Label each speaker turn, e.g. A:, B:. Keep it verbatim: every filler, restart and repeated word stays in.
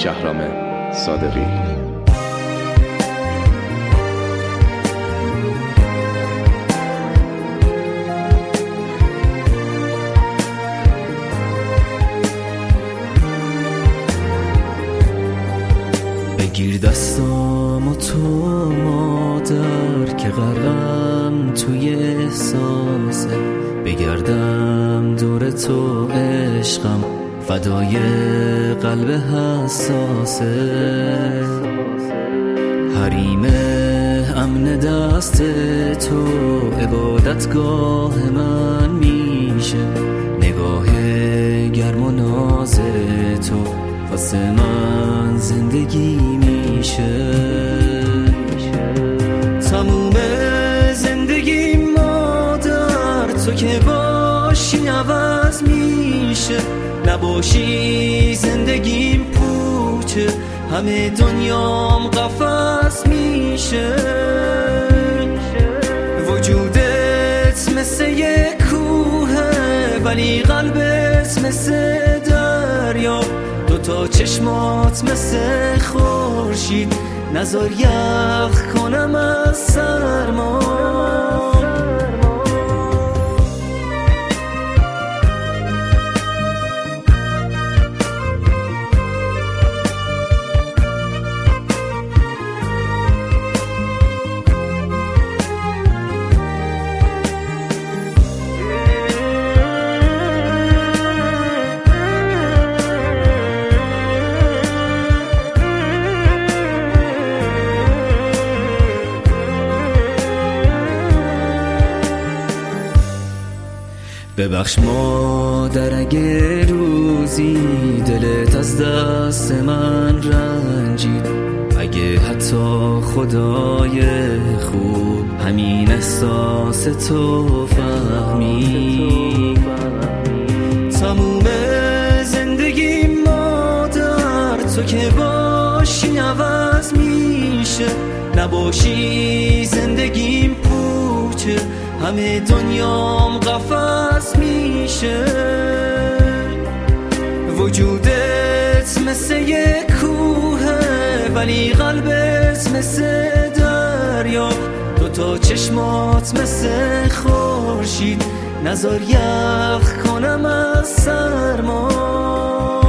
A: شهرام صادقی.
B: بگیر دستامو تو مادر که غرقم توی احساسه، بگردم دور تو عشقم فدای قلب حساسه. حریم امن دست تو عبادتگاه من میشه، نگاه گرم و ناز تو واسه من زندگی میشه. تموم زندگی مادر تو که باشی عوض میشه، نباشی زندگیم پوچه همه دنیام قفس میشه. وجودت مثل یک کوهه ولی قلبت مثل دریا، دوتا چشمات مثل خورشید نزار یخ کنم از سرما. ببخش مادر اگه روزی دلت از دست من رنجید، اگه حتی خدای خوب همین احساس تو فهمید. تموم زندگی مادر تو که باشی عوض میشه، نباشی زندگیم پوچه همه دنیام قفس میشه. وجودت مثل یک کوهه ولی قلبت مثل دریا، دوتا چشمات مثل خورشید نزار یخ کنم از سرما.